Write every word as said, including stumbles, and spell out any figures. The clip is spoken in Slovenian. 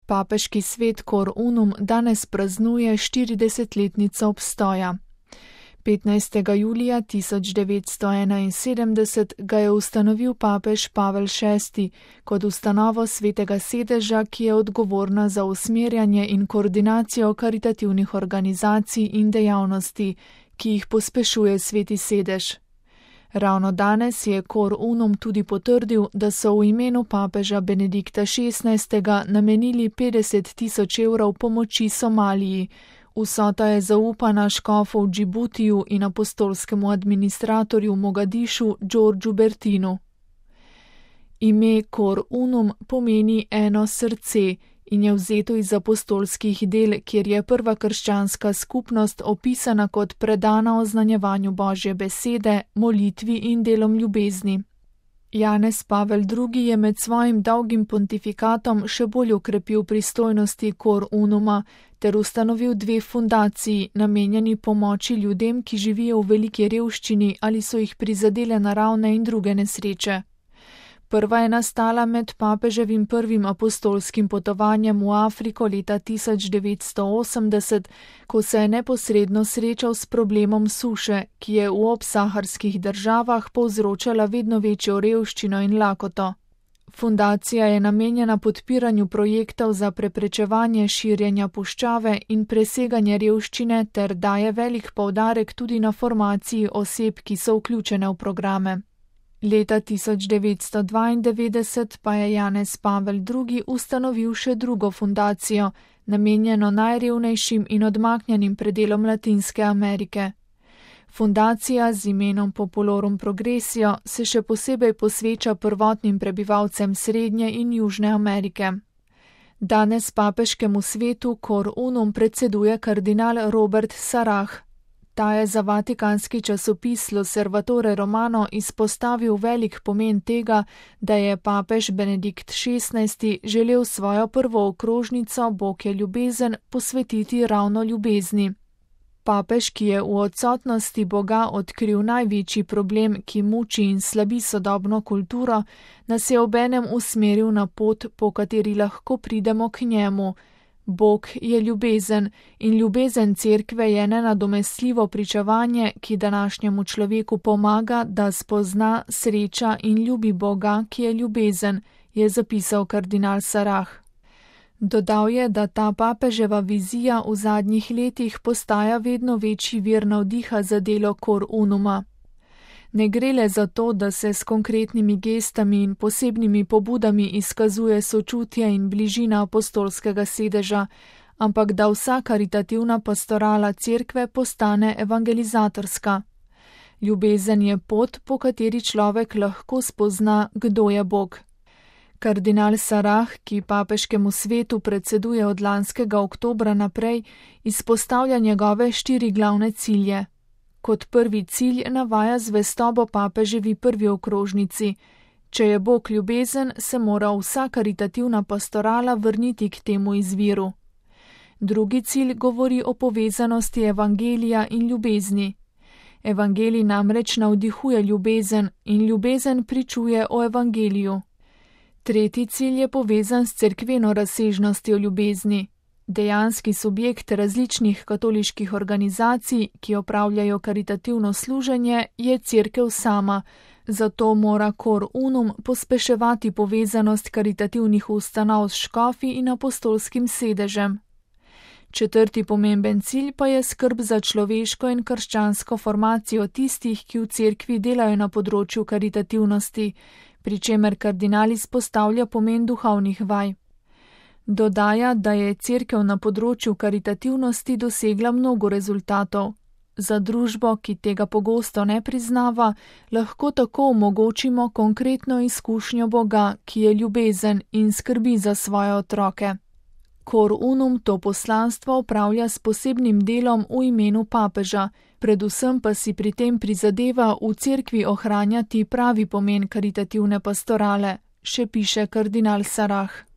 Papeški svet Cor Unum danes praznuje štiridesetletnico obstoja. petnajstega julija tisoč devetsto enainsedemdeset ga je ustanovil papež Pavel šesti kot ustanovo Svetega sedeža, ki je odgovorna za usmerjanje in koordinacijo karitativnih organizacij in dejavnosti, ki jih pospešuje Sveti sedež. Ravno danes je Cor Unum tudi potrdil, da so v imenu papeža Benedikta šestnajstega namenili petdeset tisoč evrov pomoči Somaliji. Vsota je zaupana škofu v Džibutiju in apostolskemu administratorju v Mogadišu Đorđu Bertinu. Ime Cor Unum pomeni eno srce in je vzeto iz apostolskih del, kjer je prva krščanska skupnost opisana kot predana oznanjevanju Božje besede, molitvi in delom ljubezni. Janez Pavel drugi je med svojim dolgim pontifikatom še bolj okrepil pristojnosti Cor Unuma ter ustanovil dve fundaciji, namenjeni pomoči ljudem, ki živijo v veliki revščini ali so jih prizadele naravne in druge nesreče. Prva je nastala med papeževim prvim apostolskim potovanjem v Afriko leta tisoč devetsto osemdeset, ko se je neposredno srečal s problemom suše, ki je v obsaharskih državah povzročala vedno večjo revščino in lakoto. Fundacija je namenjena podpiranju projektov za preprečevanje širjenja puščave in preseganje revščine ter daje velik poudarek tudi na formaciji oseb, ki so vključene v programe. Leta tisoč devetsto dvaindevetdeset pa je Janez Pavel drugi ustanovil še drugo fundacijo, namenjeno najrevnejšim in odmaknjenim predelom Latinske Amerike. Fundacija z imenom Populorum Progressio se še posebej posveča prvotnim prebivalcem Srednje in Južne Amerike. Danes papeškemu svetu Cor Unum predseduje kardinal Robert Sarah. Ta je za vatikanski časopis L'Osservatore Romano izpostavil velik pomen tega, da je papež Benedikt šestnajsti želel svojo prvo okrožnico Bog je ljubezen posvetiti ravno ljubezni. Papež, ki je v odsotnosti Boga odkril največji problem, ki muči in slabi sodobno kulturo, nas je obenem usmeril na pot, po kateri lahko pridemo k njemu. Bog je ljubezen in ljubezen cerkve je nenadomestljivo pričevanje, ki današnjemu človeku pomaga, da spozna, sreča in ljubi Boga, ki je ljubezen, je zapisal kardinal Sarah. Dodal je, da ta papeževa vizija v zadnjih letih postaja vedno večji vir navdiha za delo Cor Unuma. Ne gre le za to, da se s konkretnimi gestami in posebnimi pobudami izkazuje sočutje in bližina apostolskega sedeža, ampak da vsa karitativna pastorala cerkve postane evangelizatorska. Ljubezen je pot, po kateri človek lahko spozna, kdo je Bog. Kardinal Sarah, ki papeškemu svetu predseduje od lanskega oktobra naprej, izpostavlja njegove štiri glavne cilje. Kot prvi cilj navaja zvestobo papeževi prvi okrožnici. Če je Bog ljubezen, se mora vsa karitativna pastorala vrniti k temu izviru. Drugi cilj govori o povezanosti evangelija in ljubezni. Evangelij namreč navdihuje ljubezen in ljubezen pričuje o evangeliju. Tretji cilj je povezan s cerkveno razsežnostjo ljubezni. Dejanski subjekt različnih katoliških organizacij, ki opravljajo karitativno služenje, je cerkev sama, zato mora Cor Unum pospeševati povezanost karitativnih ustanov s škofi in apostolskim sedežem. Četrti pomemben cilj pa je skrb za človeško in krščansko formacijo tistih, ki v cerkvi delajo na področju karitativnosti, pri čemer kardinal izpostavlja pomen duhovnih vaj. Dodaja, da je cerkev na področju karitativnosti dosegla mnogo rezultatov. Za družbo, ki tega pogosto ne priznava, lahko tako omogočimo konkretno izkušnjo Boga, ki je ljubezen in skrbi za svoje otroke. Cor Unum to poslanstvo opravlja s posebnim delom v imenu papeža, predvsem pa si pri tem prizadeva v cerkvi ohranjati pravi pomen karitativne pastorale, še piše kardinal Sarah.